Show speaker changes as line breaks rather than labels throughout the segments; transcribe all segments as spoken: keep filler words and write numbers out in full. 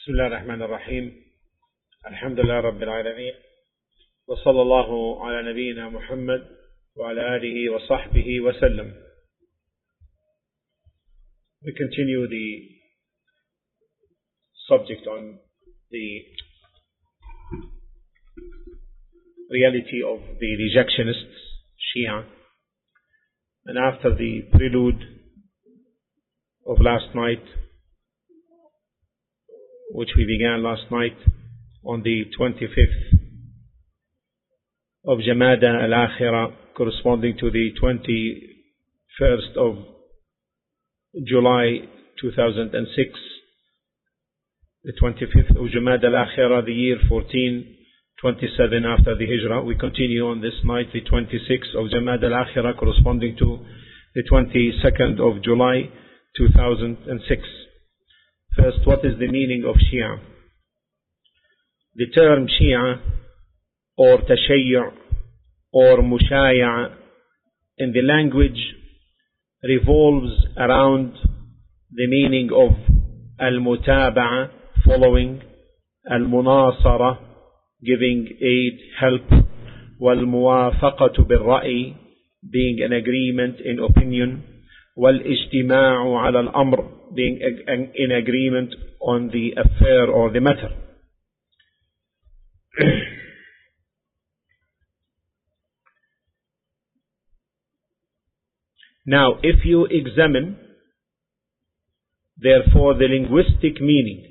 بسم الله الرحمن الرحيم الحمد لله رب العالمين وصلى الله على نبينا محمد وعلى آله وصحبه وسلم. We continue the subject on the reality of the rejectionists, Shia, and after the prelude of last night, which we began last night on the twenty-fifth of Jamada al-Akhirah, corresponding to the twenty-first of July two thousand six, the twenty-fifth of Jamada al-Akhirah, the year fourteen twenty-seven after the Hijrah. We continue on this night, the twenty-sixth of Jamada al-Akhirah, corresponding to the twenty-second of July two thousand six. First, what is the meaning of Shia? The term Shia or Tashayyu' or Mushaya' in the language revolves around the meaning of Al-Mutaba'a, following, Al-Munasara, giving aid, help, Wal-Muwafaqatu bil-Ra'i, being an agreement in opinion, Wal-Ijtima'u 'ala al-Amr, being in agreement on the affair or the matter. Now, if you examine, therefore, the linguistic meaning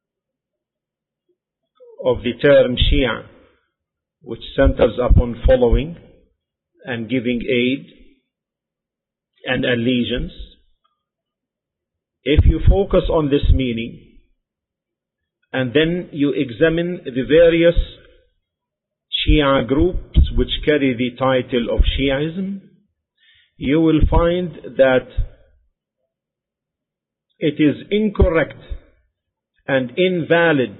of the term Shia, which centers upon following and giving aid and allegiance, if you focus on this meaning and then you examine the various Shia groups which carry the title of Shiaism, you will find that it is incorrect and invalid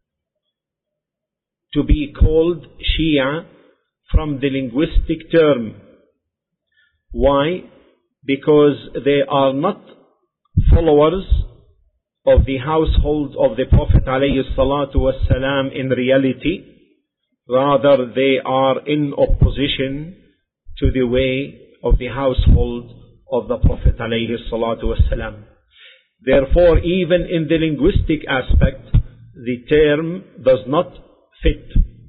to be called Shia from the linguistic term. Why? Because they are not followers of the household of the Prophet alayhi salatu wassalam in reality. Rather, they are in opposition to the way of the household of the Prophet alayhi salatu wassalam. Therefore, even in the linguistic aspect, the term does not fit.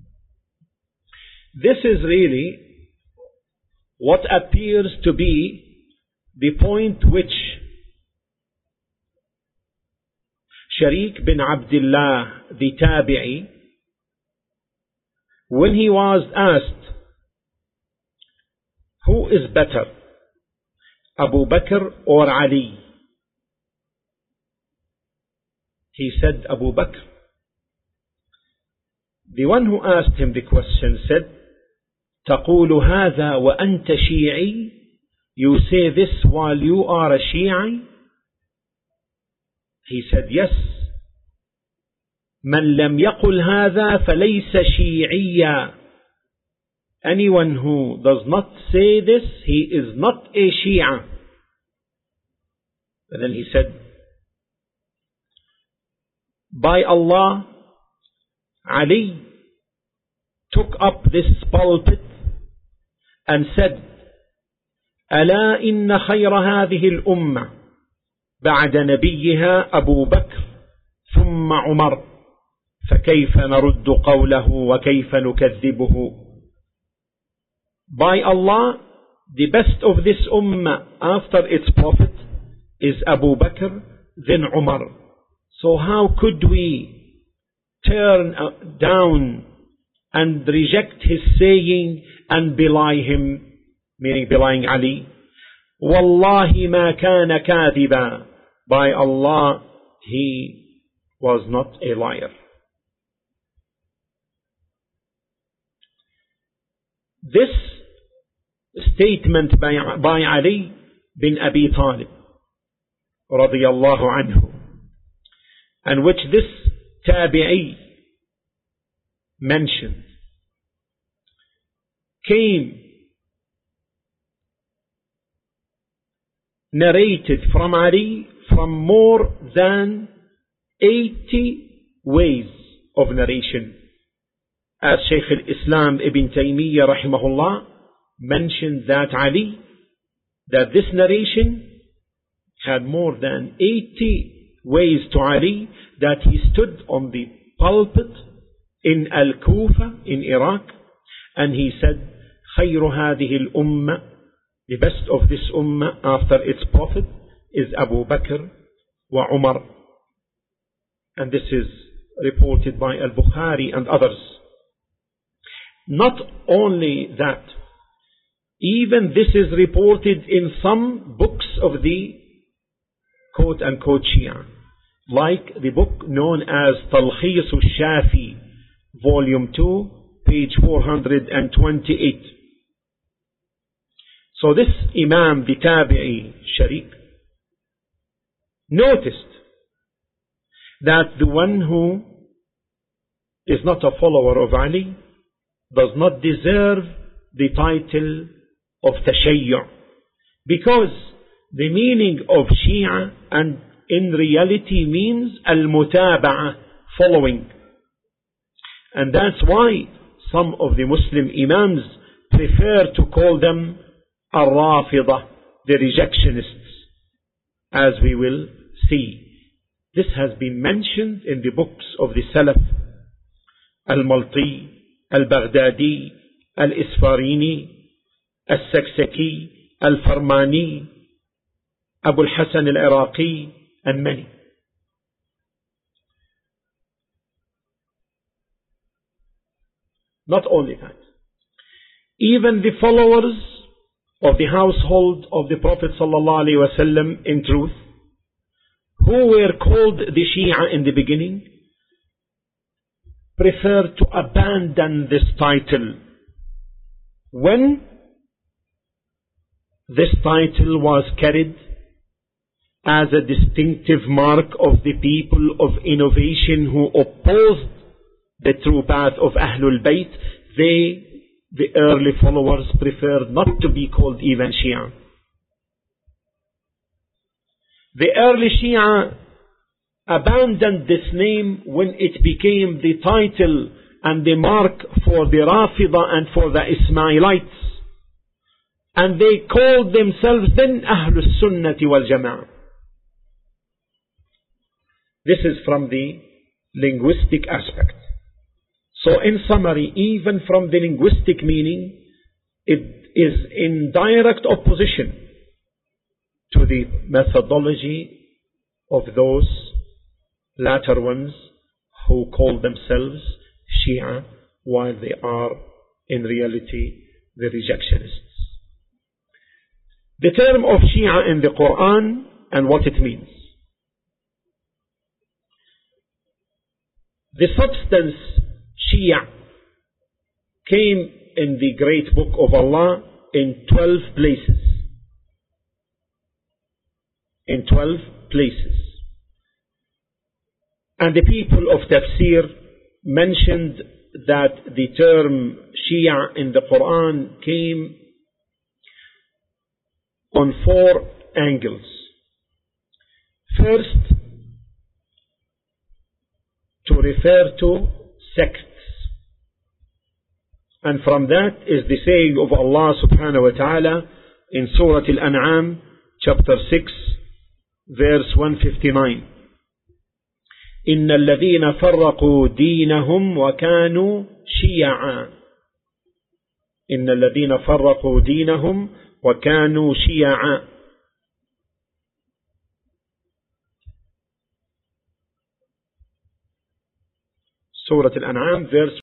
This is really what appears to be the point which Sharik bin Abdullah, the Tabi'i, when he was asked, who is better, Abu Bakr or Ali? He said, Abu Bakr. The one who asked him the question said, تقول هذا وأنت شيعي? You say this while you are a Shi'i? He said, yes. من لم يقل هذا فليس شيعيا. Anyone who does not say this, he is not a Shia. And then he said, by Allah, Ali took up this pulpit and said, ألا إن خير هذه الأمة بعد نبيها أبو بكر ثم عمر فكيف نرد قوله وكيف نكذبه. By Allah, the best of this ummah after its prophet is Abu Bakr, then Umar. So how could we turn down and reject his saying and belie him, meaning belying Ali? Wallahi ma kana kadhiba. By Allah, he was not a liar. This statement by, by Ali bin Abi Talib radiyallahu anhu, and which this Tabi'i mentioned, came narrated from Ali from more than eighty ways of narration. As Shaykh al-Islam Ibn Taymiyyah rahimahullah mentioned that Ali, that this narration had more than eighty ways to Ali, that he stood on the pulpit in Al-Kufa in Iraq and he said, خير هذه الأمة, the best of this ummah after its prophet is Abu Bakr wa Umar. And this is reported by Al-Bukhari and others. Not only that, even this is reported in some books of the quote-unquote Shia, like the book known as Talkhis al-Shafi, volume two, page four hundred twenty-eight. So this Imam, the Tabi'i Sharik, noticed that the one who is not a follower of Ali does not deserve the title of Tashayyu', because the meaning of Shia and in reality means al-mutaba'ah, following. And that's why some of the Muslim Imams prefer to call them al-Rafidah, the rejectionists, as we will see. This has been mentioned in the books of the Salaf, Al-Malti, Al-Baghdadi, Al-Isfarini, Al-Saksaki, Al-Farmani, Abu al-Hasan al-Iraqi, and many. Not only that, even the followers of the household of the Prophet sallallahu alaihi wasallam, in truth, who were called the Shia in the beginning, preferred to abandon this title when this title was carried as a distinctive mark of the people of innovation who opposed the true path of Ahlul Bayt. They, the early followers, preferred not to be called even Shia. The early Shia abandoned this name when it became the title and the mark for the Rafidah and for the Ismailites, and they called themselves then Ahlus Sunnati wal Jama'ah. This is from the linguistic aspect. So in summary, even from the linguistic meaning, it is in direct opposition to the methodology of those latter ones who call themselves Shia while they are in reality the rejectionists. The term of Shia in the Quran and what it means. The substance Shia came in the great book of Allah in twelve places. In twelve places. And the people of Tafsir mentioned that the term Shia in the Quran came on four angles. First, to refer to sects. And from that is the saying of Allah subhanahu wa ta'ala in Surah Al-An'am, chapter six, verse one fifty-nine. إن الذين فرقوا دينهم وكانوا شيعا. إن الذين فرقوا دينهم وكانوا شيعا. Surah Al-An'am, verse